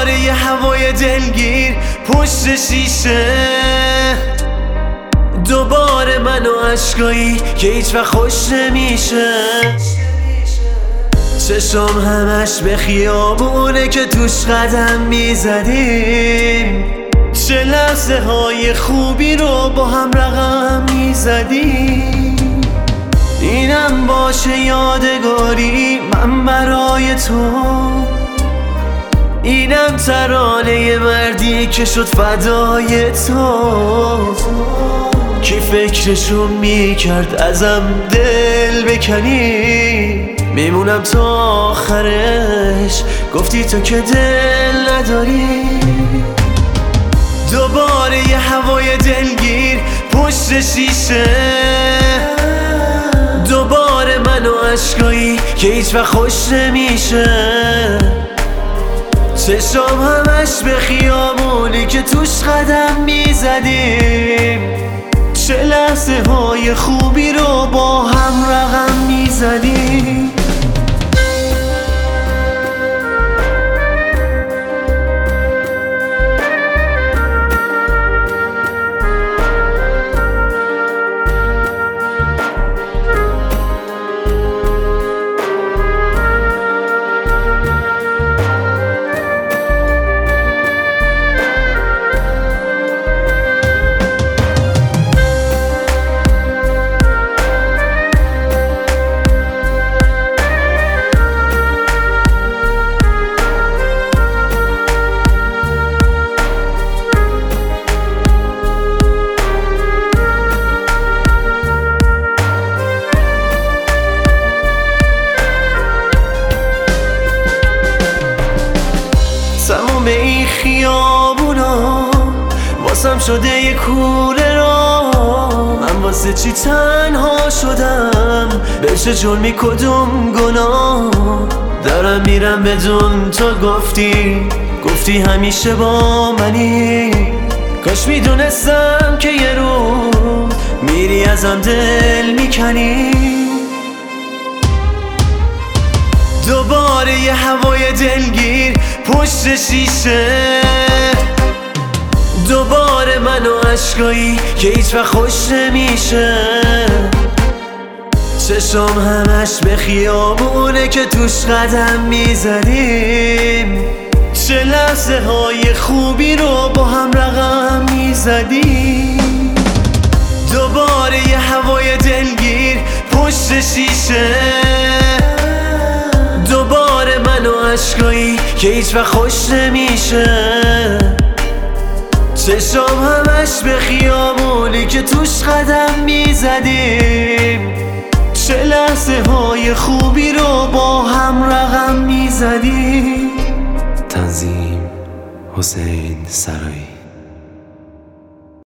دوباره یه هوای دلگیر پشت شیشه، دوباره من و عشقایی که هیچ وقت خوش نمیشه. چشم همش به خیابونه که توش قدم میزدیم، چه لحظه های خوبی رو با هم رقم میزدیم. اینم باشه یادگاری من برای تو، اینم ترانه مردی که شد فدای تو. کی فکرشو میکرد ازم دل بکنی، میمونم تا آخرش گفتی تو که دل نداری. دوباره یه هوای دلگیر پشت شیشه، دوباره من و عشقایی که هیچ وقت خوش نمیشه. چشم همش به خیابونی که توش قدم میزدیم، چه لحظه های خوبی رو با هم رقم میزدیم. تموم این خیابونا واسم شده یه کوره را، من واسه چی تنها شدم، بشه جرمی کدوم گناه. دارم میرم بدون تو گفتی همیشه با منی. کاش میدونستم که یه روز میری ازم دل میکنی. دوباره یه هوای دلگیر پشت شیشه، دوباره من و عشقایی که هیچ وقت خوش نمیشه. چشم همش به خیابونه که توش قدم میزدیم، چه لحظه های خوبی رو با هم رقم میزدیم. دوباره یه هوای دلگیر پشت شیشه، دوباره من و عشقایی که هیچ وقت خوش نمیشه. چشم همش به خیابونی که توش قدم میزدیم، چه لحظه های خوبی رو با هم رقم میزدیم. تنظیم حسین سرایی.